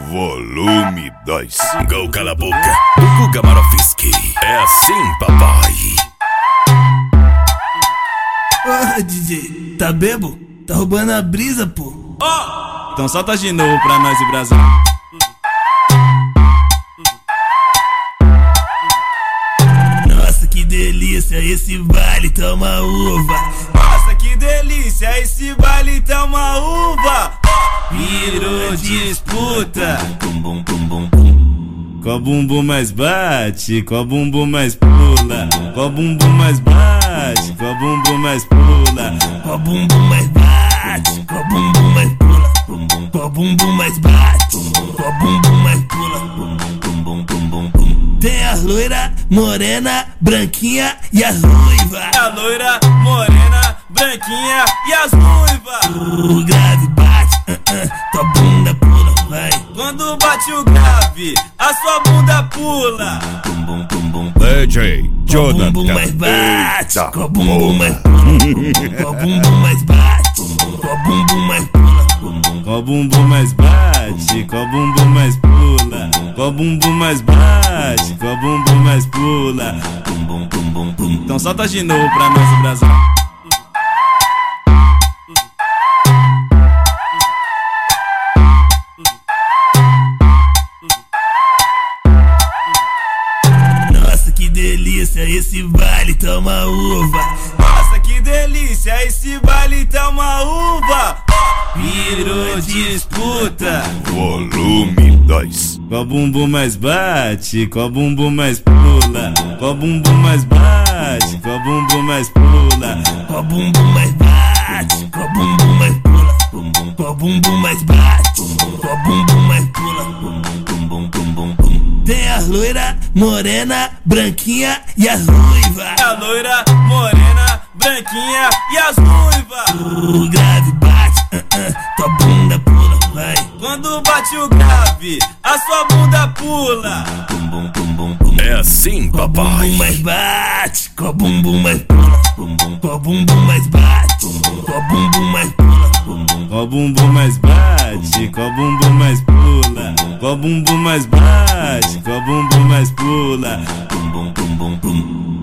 Volume 2. Gol Cala a Boca, do Guga Marofsky. É assim, papai. Ô, DJ, tá bebo? Tá roubando a brisa, pô. Então solta de novo pra nós e Brasil. Nossa, que delícia, esse baile toma uva. Nossa, que delícia, esse baile tá uma uva. Virou disputa. Qual bumbum mais bate, qual bumbum mais pula. Qual bumbum mais bate, qual bumbum mais pula. Qual bumbum mais bate, qual bumbum mais pula. Qual bumbum mais bate, qual bumbum mais pula. Tem a loira, morena, branquinha e as ruivas. A loira, morena, branquinha e as ruivas. O grave bate, tua bunda pula, vai. Quando bate o grave, a sua bunda pula. DJ Qual bumbum mais Jonathan. bate, Eita qual bumbum mais porra. pula. Qual bumbum mais bate, qual bumbum mais pula. Qual bumbum mais bate, qual bumbum mais pula. Qual bumbum mais bate, qual bumbum mais pula. Então solta de novo pra nós e Brasil. Nossa, que delícia, esse baile toma uva. Nossa, que delícia, esse baile tá uma uva. Virou disputa. Volume 2. Qual bumbum mais bate, qual bumbum mais pula. Qual bumbum mais bate, qual bumbum mais pula. Qual bumbum mais bate, qual bumbum mais pula. Qual bumbum mais bate, qual bumbum mais pula. Tem a loira, morena, branquinha e as ruivas. A loira, morena, branquinha e as ruivas. O grave bate, tua bunda pula, vai. Quando bate o grave, a sua bunda pula. É assim, Qual bumbum papai. mais bate, qual bumbum mais pula. Qual bumbum mais bate, qual bumbum mais pula. Qual bumbum mais bate, qual bumbum mais pula. Qual bumbum mais bate, qual bumbum mais pula.